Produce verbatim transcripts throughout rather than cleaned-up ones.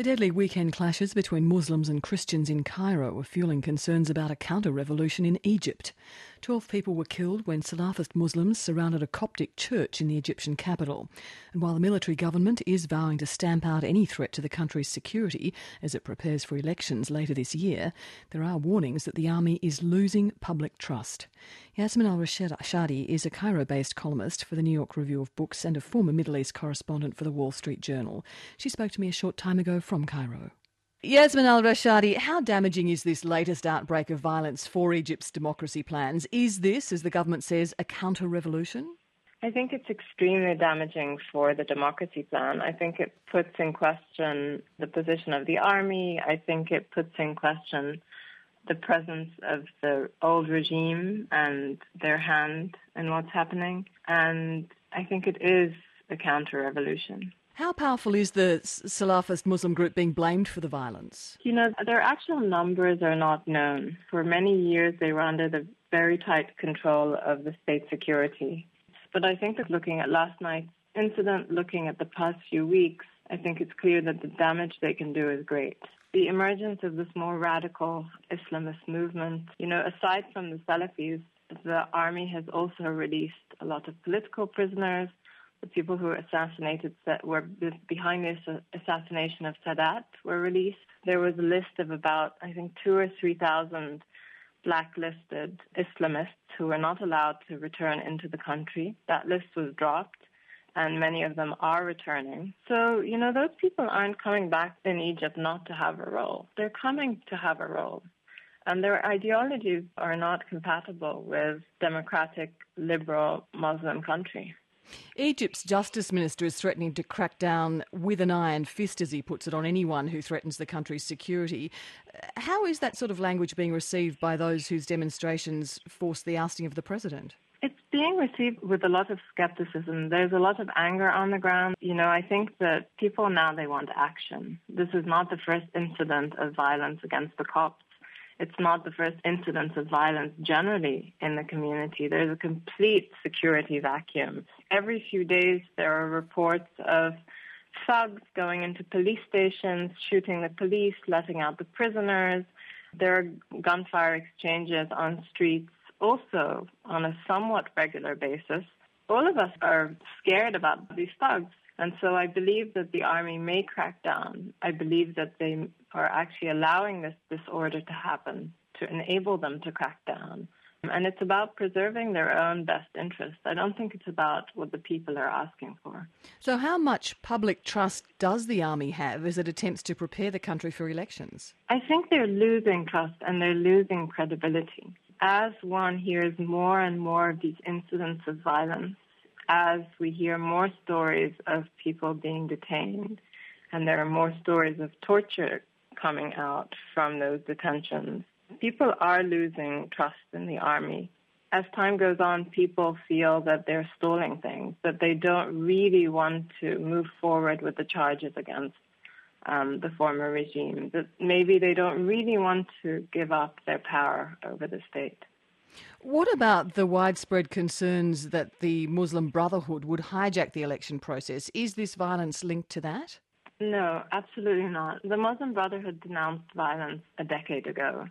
The deadly weekend clashes between Muslims and Christians in Cairo are fueling concerns about a counter-revolution in Egypt. Twelve people were killed when Salafist Muslims surrounded a Coptic church in the Egyptian capital. And while the military government is vowing to stamp out any threat to the country's security as it prepares for elections later this year, there are warnings that the army is losing public trust. Yasmin al-Rashadi is a Cairo-based columnist for the New York Review of Books and a former Middle East correspondent for the Wall Street Journal. She spoke to me a short time ago from Cairo. Yasmin al-Rashadi, how damaging is this latest outbreak of violence for Egypt's democracy plans? Is this, as the government says, a counter-revolution? I think it's extremely damaging for the democracy plan. I think it puts in question the position of the army. I think it puts in question the presence of the old regime and their hand in what's happening. And I think it is a counter-revolution. How powerful is the Salafist Muslim group being blamed for the violence? You know, their actual numbers are not known. For many years, they were under the very tight control of the state security. But I think that looking at last night's incident, looking at the past few weeks, I think it's clear that the damage they can do is great. The emergence of this more radical Islamist movement, you know, aside from the Salafis, the army has also released a lot of political prisoners. The people who were assassinated, were behind the assassination of Sadat, were released. There was a list of about, I think, two or three thousand blacklisted Islamists who were not allowed to return into the country. That list was dropped, and many of them are returning. So, you know, those people aren't coming back in Egypt not to have a role. They're coming to have a role. And their ideologies are not compatible with democratic, liberal Muslim country. Egypt's Justice Minister is threatening to crack down with an iron fist, as he puts it, on anyone who threatens the country's security. How is that sort of language being received by those whose demonstrations forced the ousting of the president? It's being received with a lot of skepticism. There's a lot of anger on the ground. You know, I think that people now, they want action. This is not the first incident of violence against the Copts. It's not the first incidence of violence generally in the community. There's a complete security vacuum. Every few days there are reports of thugs going into police stations, shooting the police, letting out the prisoners. There are gunfire exchanges on streets also on a somewhat regular basis. All of us are scared about these thugs. And so I believe that the army may crack down. I believe that they are actually allowing this disorder to happen to enable them to crack down. And it's about preserving their own best interests. I don't think it's about what the people are asking for. So how much public trust does the army have as it attempts to prepare the country for elections? I think they're losing trust and they're losing credibility. As one hears more and more of these incidents of violence, as we hear more stories of people being detained, and there are more stories of torture coming out from those detentions, people are losing trust in the army. As time goes on, people feel that they're stalling things, that they don't really want to move forward with the charges against um, the former regime, that maybe they don't really want to give up their power over the state. What about the widespread concerns that the Muslim Brotherhood would hijack the election process? Is this violence linked to that? No, absolutely not. The Muslim Brotherhood denounced violence a decade ago.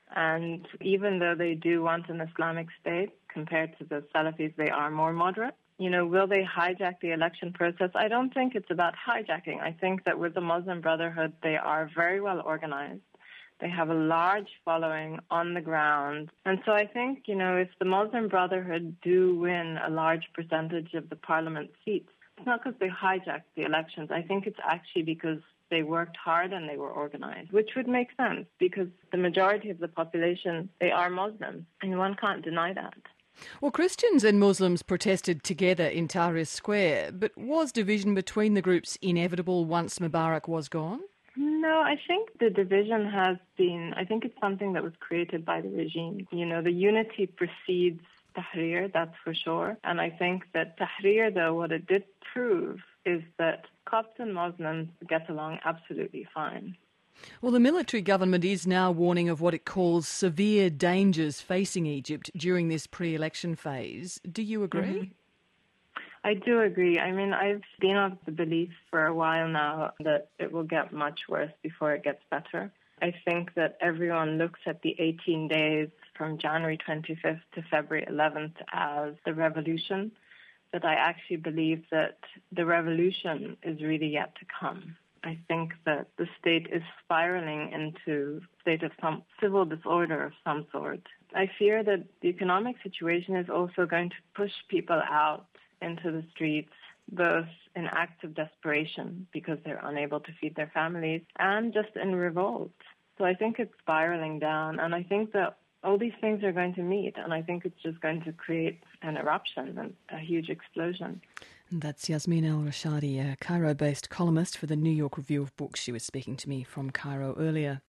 And even though they do want an Islamic state, compared to the Salafis, they are more moderate. You know, will they hijack the election process? I don't think it's about hijacking. I think that with the Muslim Brotherhood, they are very well organized. They have a large following on the ground. And so I think, you know, if the Muslim Brotherhood do win a large percentage of the parliament seats, it's not because they hijacked the elections. I think it's actually because they worked hard and they were organized, which would make sense because the majority of the population, they are Muslims, and one can't deny that. Well, Christians and Muslims protested together in Tahrir Square, but was division between the groups inevitable once Mubarak was gone? No, I think the division has been, I think it's something that was created by the regime. You know, the unity precedes Tahrir, that's for sure. And I think that Tahrir, though, what it did prove is that Copts and Muslims get along absolutely fine. Well, the military government is now warning of what it calls severe dangers facing Egypt during this pre-election phase. Do you agree? Mm-hmm. I do agree. I mean, I've been of the belief for a while now that it will get much worse before it gets better. I think that everyone looks at the eighteen days from January twenty-fifth to February eleventh as the revolution, but I actually believe that the revolution is really yet to come. I think that the state is spiraling into a state of some civil disorder of some sort. I fear that the economic situation is also going to push people out into the streets, both in acts of desperation because they're unable to feed their families and just in revolt. So I think it's spiraling down, and I think that all these things are going to meet, and I think it's just going to create an eruption and a huge explosion. And that's Yasmin El-Rashadi, a Cairo-based columnist for the New York Review of Books. She was speaking to me from Cairo earlier.